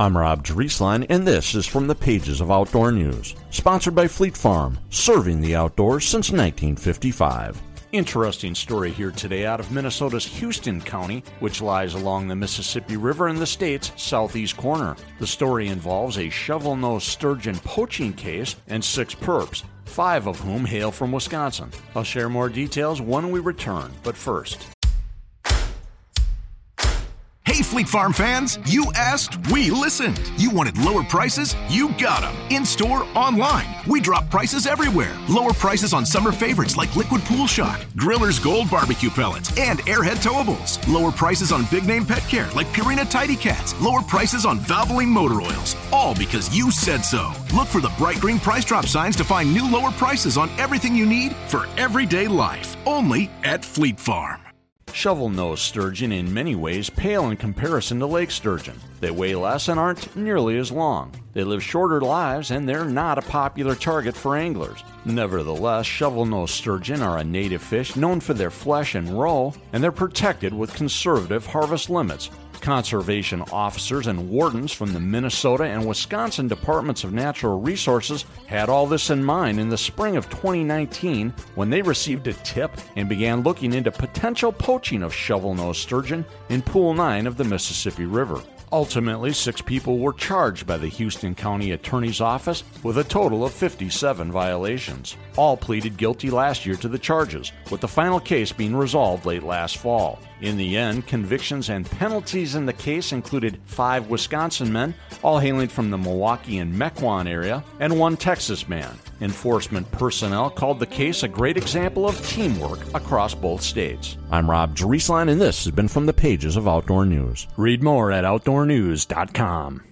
I'm Rob Drieslein, and this is from the pages of Outdoor News. Sponsored by Fleet Farm, serving the outdoors since 1955. Interesting story here today out of Minnesota's Houston County, which lies along the Mississippi River in the state's southeast corner. The story involves a shovel-nosed sturgeon poaching case and 6 perps, 5 of whom hail from Wisconsin. I'll share more details when we return, but first. Hey Fleet Farm fans, you asked, we listened. You wanted lower prices? You got them. In-store, online. We drop prices everywhere. Lower prices on summer favorites like Liquid Pool Shock, Griller's Gold Barbecue Pellets, and Airhead Towables. Lower prices on big name pet care like Purina Tidy Cats. Lower prices on Valvoline motor oils. All because you said so. Look for the bright green price drop signs to find new lower prices on everything you need for everyday life. Only at Fleet Farm. Shovel-nosed sturgeon in many ways pale in comparison to lake sturgeon. They weigh less and aren't nearly as long. They live shorter lives and they're not a popular target for anglers. Nevertheless, shovel-nosed sturgeon are a native fish known for their flesh and roe, and they're protected with conservative harvest limits. Conservation officers and wardens from the Minnesota and Wisconsin Departments of Natural Resources had all this in mind in the spring of 2019 when they received a tip and began looking into potential poaching of shovel-nosed sturgeon in Pool 9 of the Mississippi River. Ultimately, 6 people were charged by the Houston County Attorney's Office with a total of 57 violations. All pleaded guilty last year to the charges, with the final case being resolved late last fall. In the end, convictions and penalties in the case included 5 Wisconsin men, all hailing from the Milwaukee and Mequon area, and 1 Texas man. Enforcement personnel called the case a great example of teamwork across both states. I'm Rob Drieslein, and this has been from the pages of Outdoor News. Read more at OutdoorNews.com.